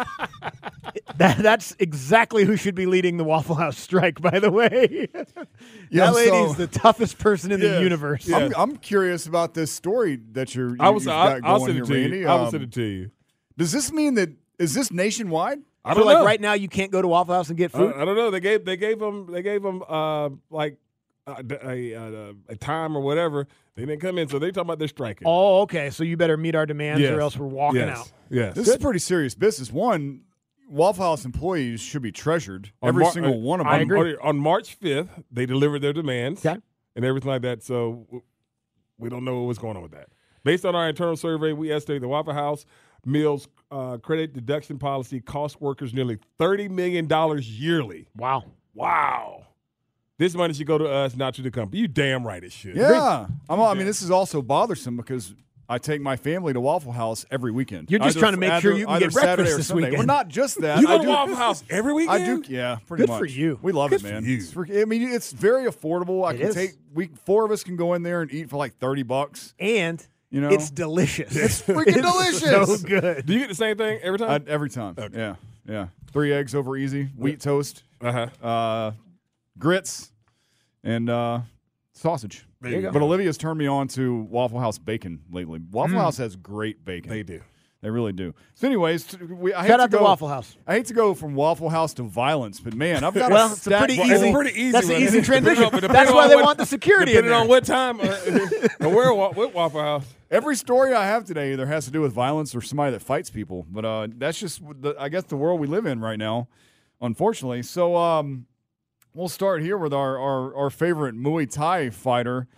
that, that's exactly who should be leading the Waffle House strike, by the way. Yeah, that lady's so- the toughest person in the Yes, universe. yes. I'm, I'm curious about this story that you're. You, I was. you've I, got I'll going send it here, to Randy. you. I will Um, send it to you. Does this mean that is this nationwide? I So don't like know. right now, you can't go to Waffle House and get I, food? I don't know. They gave they gave them they gave them uh, like a, a, a, a time or whatever. They didn't come in, so they talking about they're striking. Oh, okay. So you better meet our demands Yes. or else we're walking yes. out. Yes. This is pretty serious business. One, Waffle House employees should be treasured. On Every Mar- single uh, one of on, them. agree. On March fifth, they delivered their demands Okay. and everything like that. So w- we don't know what's going on with that. Based on our internal survey, we estimate the Waffle House Mills uh, credit deduction policy costs workers nearly thirty million dollars yearly. Wow. Wow. This money should go to us, not to the company. You damn right it should. Yeah. I'm, I mean, this is also bothersome because I take my family to Waffle House every weekend. You're just Either- trying to make either- sure you can either get breakfast Saturday or this Sunday. weekend. Well, not just that. You I go to do- Waffle House every weekend? I do, yeah, pretty Good much. for you. We love Good it, for man. you. It's for- I mean, it's very affordable. I It can is. take we four of us can go in there and eat for like thirty bucks. And You know? it's delicious. It's freaking It's delicious. so good. Do you get the same thing every time? I, every time. Yeah, yeah. Three eggs over easy, wheat toast, uh-huh. uh, grits, and uh, sausage. There you go. But Olivia's turned me on to Waffle House bacon lately. Waffle Mm. House has great bacon. They do. They really do. So, anyways, t- we, I hate Shout to out to go, Waffle House. I hate to go from Waffle House to violence, but man, I've got Well, a it's a stack pretty full- easy. It's pretty easy. That's an one. easy Depending transition. on- depending That's on why they what- want the security in Depending there. on what time uh, and where wa- what Waffle House. Every story I have today either has to do with violence or somebody that fights people. But uh, that's just, the, I guess, the world we live in right now, unfortunately. So um, we'll start here with our, our, our favorite Muay Thai fighter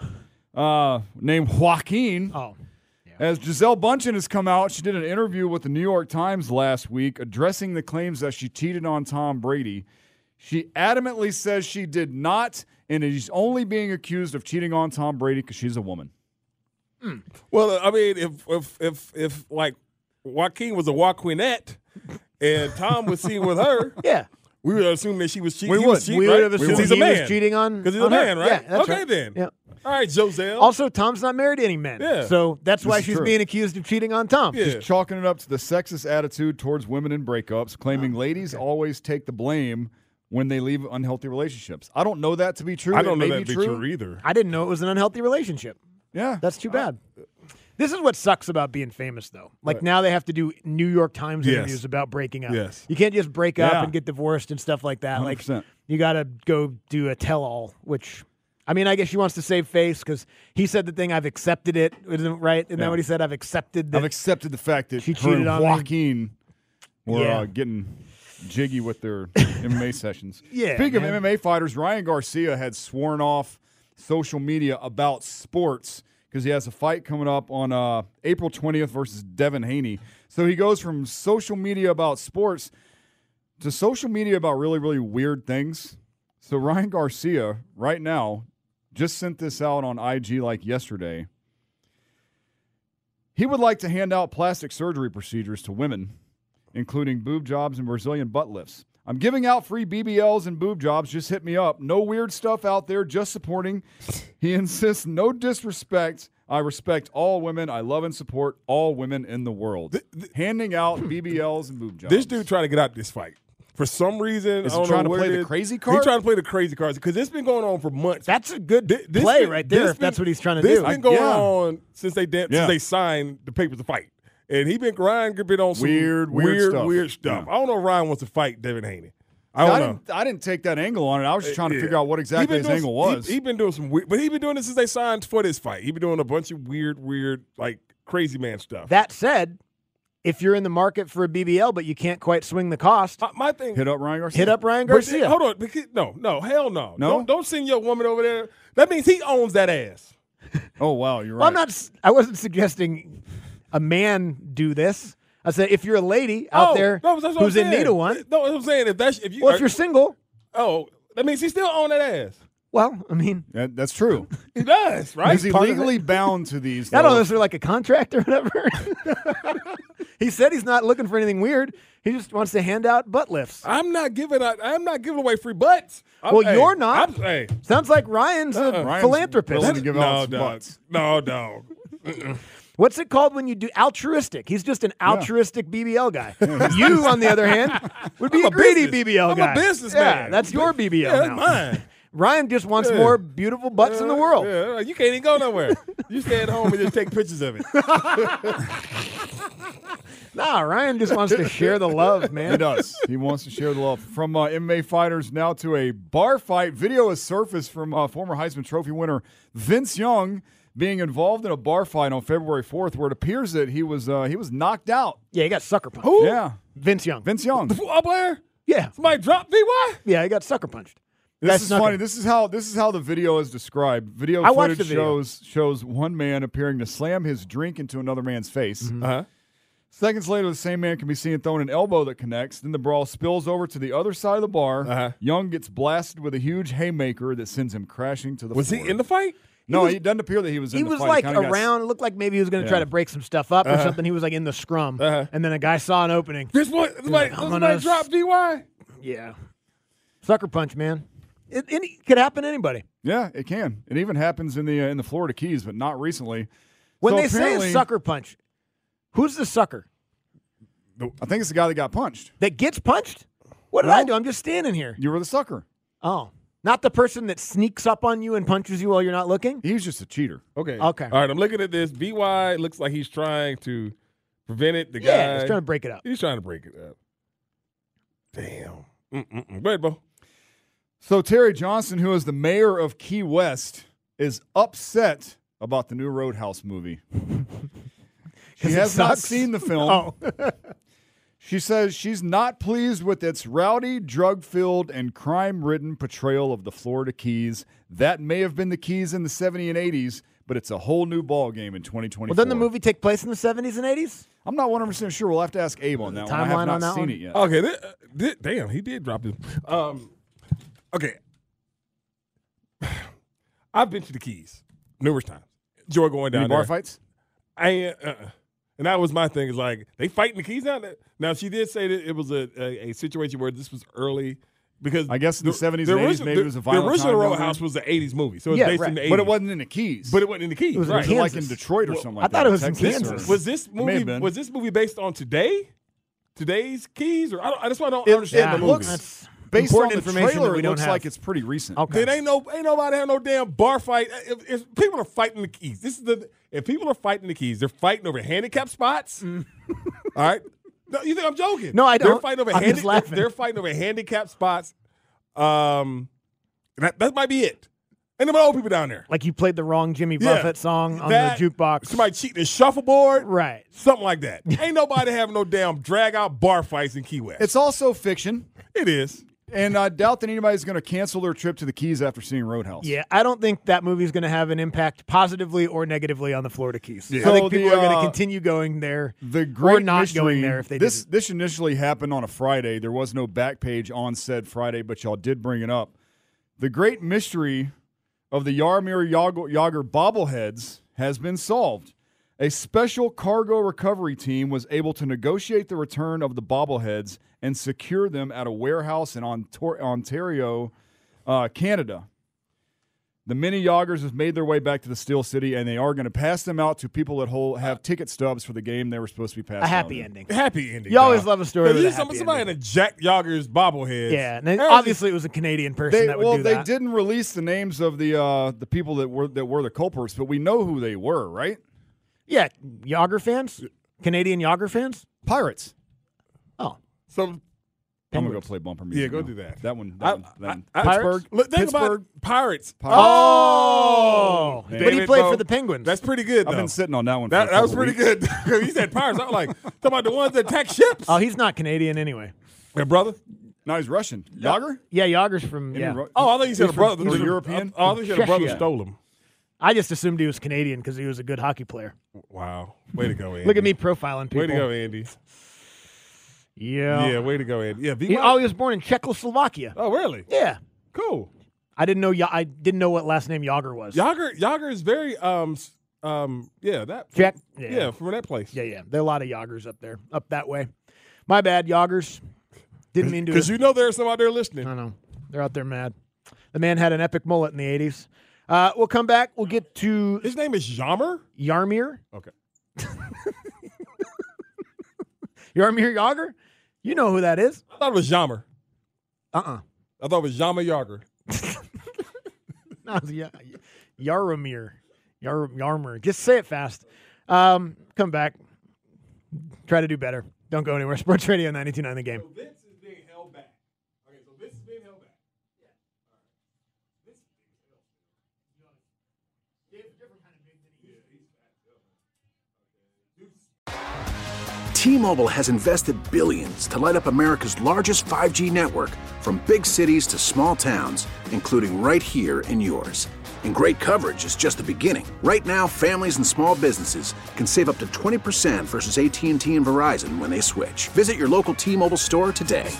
uh, named Joaquin. Oh. As Gisele Bundchen has come out, she did an interview with the New York Times last week addressing the claims that she cheated on Tom Brady. She adamantly says she did not and is only being accused of cheating on Tom Brady because she's a woman. Mm. Well, I mean, if if if if like Joaquin was a Joaquinette and Tom was seen with her, yeah, we would assume that she was cheating. We he would. Was cheating, We right? would have assumed Because he's a he man. was cheating on because he's a on her. man, right? Yeah, that's okay, right. then. Yeah. All right, Joselle. Also, Tom's not married to any men. Yeah. So that's why This is she's true. being accused of cheating on Tom. Yeah. She's chalking it up to the sexist attitude towards women in breakups, claiming ladies always take the blame when they leave unhealthy relationships. I don't know that to be true. I don't It know may that be to be true. true either. I didn't know it was an unhealthy relationship. Yeah. That's too bad. This is what sucks about being famous, though. Like Right. now they have to do New York Times Yes. interviews about breaking up. Yes. You can't just break up Yeah. and get divorced and stuff like that. one hundred percent. Like you got to go do a tell-all, which, I mean, I guess she wants to save face because he said the thing, I've accepted it. Isn't it right? Isn't Yeah. that what he said? I've accepted that. I've accepted the fact that She her cheated and on me. Joaquin were Yeah. uh, getting jiggy with their M M A sessions. Yeah, Speaking man. of M M A fighters, Ryan Garcia had sworn off social media about sports because he has a fight coming up on uh, April twentieth versus Devin Haney. So he goes from social media about sports to social media about really, really weird things. So Ryan Garcia, right now, just sent this out on I G like yesterday. He would like to hand out plastic surgery procedures to women, including boob jobs and Brazilian butt lifts. I'm giving out free B B Ls and boob jobs. Just hit me up. No weird stuff out there, just supporting. He insists, no disrespect. I respect all women. I love and support all women in the world. The, the, Handing out B B Ls and boob jobs. This dude trying to get out this fight. For some reason, is I don't he trying know to play it the is. crazy card? He's trying to play the crazy cards because it's been going on for months. That's a good this, this play been, right there if been, that's what he's trying to this do. This been going yeah. on since they dan- yeah. since they signed the papers to fight. And he been Ryan been on some weird, weird, weird stuff. Weird stuff. Yeah. I don't know if Ryan wants to fight Devin Haney. I I, don't I know. didn't. I didn't take that angle on it. I was just trying to Yeah. figure out what exactly his doing, angle was. He, he been doing some weird, but he been doing this since they signed for this fight. He been doing a bunch of weird, weird, like crazy man stuff. That said, if you're in the market for a B B L but you can't quite swing the cost, my, my thing hit up Ryan Garcia. Hit up Ryan But, Garcia. hold on, because, no, no, hell no, No? Don't, don't send your woman over there. That means he owns that ass. Oh wow, you're right. Well, I'm not. I wasn't suggesting a man do this. I said if you're a lady out oh, there no, that's what who's I'm in saying. need of one. No, I'm saying if that's if you. Well, are, if you're single, oh, that means he still own that ass. well, I mean, That- that's true. He does, right? Is he part of legally bound to these? I don't know. though? Is there like a contract or whatever? He said he's not looking for anything weird. He just wants to hand out butt lifts. I'm not giving. out- I'm not giving away free butts. I'm, Well, hey, you're not. I'm, hey, Sounds like Ryan's a Uh-uh. Ryan's philanthropist. willing to give no, out some dog. butts. No, dog. What's it called when you do altruistic? He's just an altruistic B B L guy. You, on the other hand, would be I'm a a greedy business- B B L I'm a guy. businessman. Yeah, that's your B B L Yeah, now. that's mine. Ryan just wants Yeah. more beautiful butts in the world. Yeah, you can't even go nowhere. You stay at home and just take pictures of it. Nah, Ryan just wants to share the love, man. He does. He wants to share the love. From uh, M M A fighters now to a bar fight. Video has surfaced from uh, former Heisman Trophy winner Vince Young being involved in a bar fight on February fourth, where it appears that he was uh, he was knocked out. Yeah, he got sucker punched. Who? Yeah, Vince Young. Vince Young. The football player? Yeah. Somebody dropped D Y? Yeah, he got sucker punched. This Guy is snuck funny. him. This is how this is how the video is described. Video I watched footage the video. shows shows one man appearing to slam his drink into another man's face. Mm-hmm. Uh-huh. Seconds later, the same man can be seen throwing an elbow that connects. Then the brawl spills over to the other side of the bar. Uh-huh. Young gets blasted with a huge haymaker that sends him crashing to the Was floor. he in the fight? No, was- it doesn't appear that he was in He the was fight. like kinda got- around. It looked like maybe he was going to Yeah. try to break some stuff up or Uh-huh. something. He was like in the scrum, Uh-huh. and then a guy saw an opening. This what somebody, I'm somebody gonna- dropped D Y? Yeah, sucker punch, man. It, it could happen to anybody. Yeah, it can. It even happens in the uh, in the Florida Keys, but not recently. When So they say a apparently- sucker punch, who's the sucker I think it's the guy that got punched. that gets punched? What did No. I do? I'm just standing here. You were the sucker. Oh, not the person that sneaks up on you and punches you while you're not looking. He was just a cheater. Okay. Okay. All right, I'm looking at this. B Y looks like he's trying to prevent it. The Yeah, guy. he's trying to break it up. He's trying to break it up. Damn. Mm-mm-mm. Go ahead, Bo. So Terry Johnson, who is the mayor of Key West, is upset about the new Roadhouse movie. She 'Cause it has not sucks? seen the film. Oh. She says she's not pleased with its rowdy, drug-filled, and crime-ridden portrayal of the Florida Keys. That may have been the Keys in the seventies and eighties, but it's a whole new ball game in twenty twenty-four. Well, doesn't the movie take place in the seventies and eighties? I'm not one hundred percent sure. We'll have to ask Abe on that one. I Timeline have not on that seen one? it yet. Okay. Th- uh, th- damn, he did drop this. Um, okay. I've been to the Keys numerous times. Enjoy going down Any bar there. fights? I ain't, uh, and that was my thing. Is like they fighting the Keys down there. Now she did say that it was a, a, a situation where this was early because I guess in the seventies and eighties, original- maybe it was a violent The original time down Roadhouse there. was the eighties movie, so it's Yeah, based right. in the eighties. But it wasn't in the Keys. But it wasn't in the Keys. It was in right. It was like in Kansas. Detroit or Well, something I like that. thought it was in Texas Kansas. or- Was this It may have movie been. was this movie based on today? Today's Keys, or I don't. That's why I don't It- understand it the looks- movie. That's Based important on the information trailer, that we it don't looks have. like it's pretty recent. Okay. Then ain't no ain't nobody have no damn bar fight. If, if people are fighting the Keys, this is the if people are fighting the Keys, they're fighting over handicap spots. All right. No, you think I'm joking? No, I They're don't. fighting over I'm just handi- laughing. They're fighting over handicap spots. Um, that, that might be it. And there are old people down there. Like you played the wrong Jimmy Yeah. Buffett song on That- the jukebox. Somebody cheating the shuffleboard, Right. something like that. Ain't nobody having no damn drag out bar fights in Key West. It's also fiction. It is. and I doubt that anybody's going to cancel their trip to the Keys after seeing Roadhouse. Yeah, I don't think that movie's going to have an impact positively or negatively on the Florida Keys. Yeah. I think So people the, are going to uh, continue going there The great or not mystery, going there if they this didn't. this initially happened on a Friday. There was no back page on said Friday, but y'all did bring it up. The great mystery of the Yarmir Yager, Yager bobbleheads has been solved. A special cargo recovery team was able to negotiate the return of the bobbleheads and secure them at a warehouse in Ontor- Ontario, uh, Canada. The mini Yagers have made their way back to the Steel City, and they are going to pass them out to people that hold, have ticket stubs for the game they were supposed to be passed A happy out. ending. Happy ending. You always dog. love a story with a You- happy somebody, somebody ending. in a Jack Yager's bobblehead. Yeah, and then That was obviously it was a Canadian person They, that would well, do they that. didn't release the names of the uh, the people that were that were the culprits, but we know who they were, right? Yeah, Yager fans? Canadian Yager fans? Pirates. Oh. So I'm gonna go Penguins. play bumper music. Yeah, go now. do that. That one. That I- one, that one. I- I- Pittsburgh. Look, think Pittsburgh. about Pirates. Oh, Man. but he David played Bowe. for the Penguins. That's pretty good, though. I've been sitting on that one. For that, a that was couple pretty weeks. good. He said Pirates. I'm like, talking about the ones that attack ships. Oh, he's not Canadian anyway. Yeah, brother. No, he's Russian. Yager. Yeah, Yager's from Isn't yeah. he Ru- Oh, I thought you said He's a brother. from- he's a European? Oh, I thought you said a brother Czechia. stole him. I just assumed he was Canadian because he was a good hockey player. Wow. Way to go, Andy. Look at me profiling people. Way to go, Andy. Yeah. Yeah, way to go, Andy. Yeah, He, oh, he was born in Czechoslovakia. Oh, really? Yeah. Cool. I didn't know. Ya- I didn't know what last name Yager was. Yager, Yager is very, um, s- um, yeah, that. Czech. Yeah. Yeah. from that place. Yeah, yeah. There are a lot of Yagers up there, up that way. My bad, Yagers. Didn't mean to. Because you know there's some out there listening. I know. They're out there mad. The man had an epic mullet in the eighties. Uh, we'll come back. We'll get to His name is Yarmir? Yarmir. Okay. Yarmir Yager? You know who that is. I thought it was Yarmir. Uh-uh. I thought it was Yarmir Yager. No, it's Ya- Yaromir. Yar- Yarmir. Just say it fast. Um, come back. Try to do better. Don't go anywhere. Sports Radio ninety-two point nine The Game. So Vince is being held back. Okay, so Vince is being held back. T-Mobile has invested billions to light up America's largest five G network, from big cities to small towns, including right here in yours. And great coverage is just the beginning. Right now, families and small businesses can save up to twenty percent versus A T and T and Verizon when they switch. Visit your local T-Mobile store today.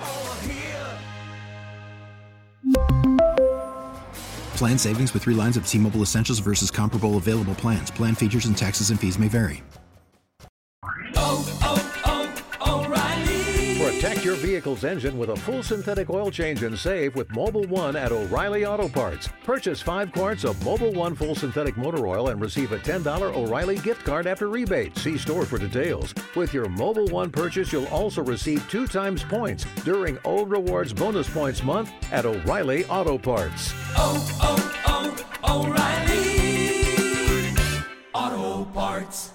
Plan savings with three lines of T-Mobile Essentials versus comparable available plans. Plan features and taxes and fees may vary. Protect your vehicle's engine with a full synthetic oil change and save with Mobile One at O'Reilly Auto Parts. Purchase five quarts of Mobile One full synthetic motor oil and receive a ten dollars O'Reilly gift card after rebate. See store for details. With your Mobile One purchase, you'll also receive two times points during O Rewards Bonus Points Month at O'Reilly Auto Parts. Oh, oh, oh, O'Reilly Auto Parts.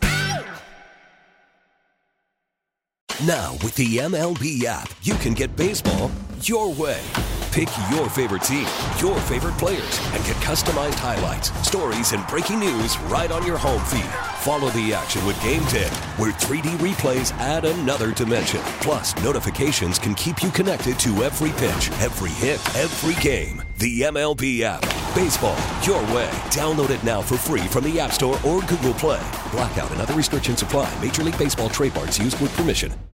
Now, with the M L B app, you can get baseball your way. Pick your favorite team, your favorite players, and get customized highlights, stories, and breaking news right on your home feed. Follow the action with Game Day, where three D replays add another dimension. Plus, notifications can keep you connected to every pitch, every hit, every game. The M L B app. Baseball your way. Download it now for free from the App Store or Google Play. Blackout and other restrictions apply. Major League Baseball trademarks used with permission.